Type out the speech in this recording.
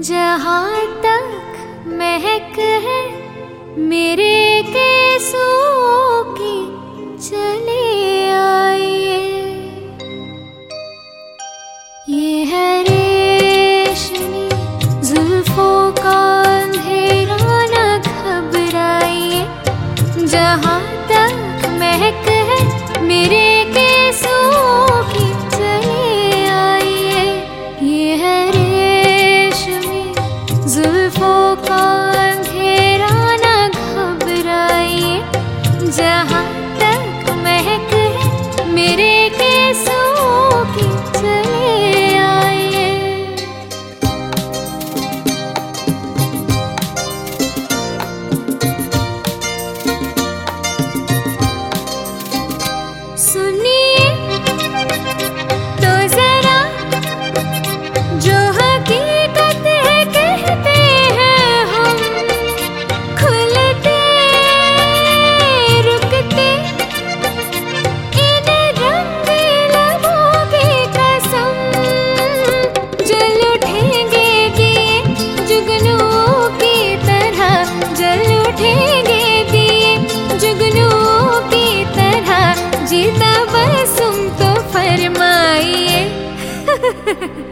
जहाँ तक महक है मेरे केसों की चले आइए। ये है रेशमी जुल्फों का अंधेरा, न घबराइए। जहाँ तक महक है मेरे केसों की चले आइए। ये है रेशमी जुल्फों का अंधेरा, न घबराइए। जहाँ तक महक है मेरे केसों की चले आइए। सुनिए तो जरा जो हकीकत है कहते हैं हम, खुलते रुकते इन रंगीन लबों की कसम। जल उठेंगे दिए जुगनुओं की तरह, जल उठेंगे दिए जुगनुओं की तरह। जी तबस्सुम तो फरमाइए।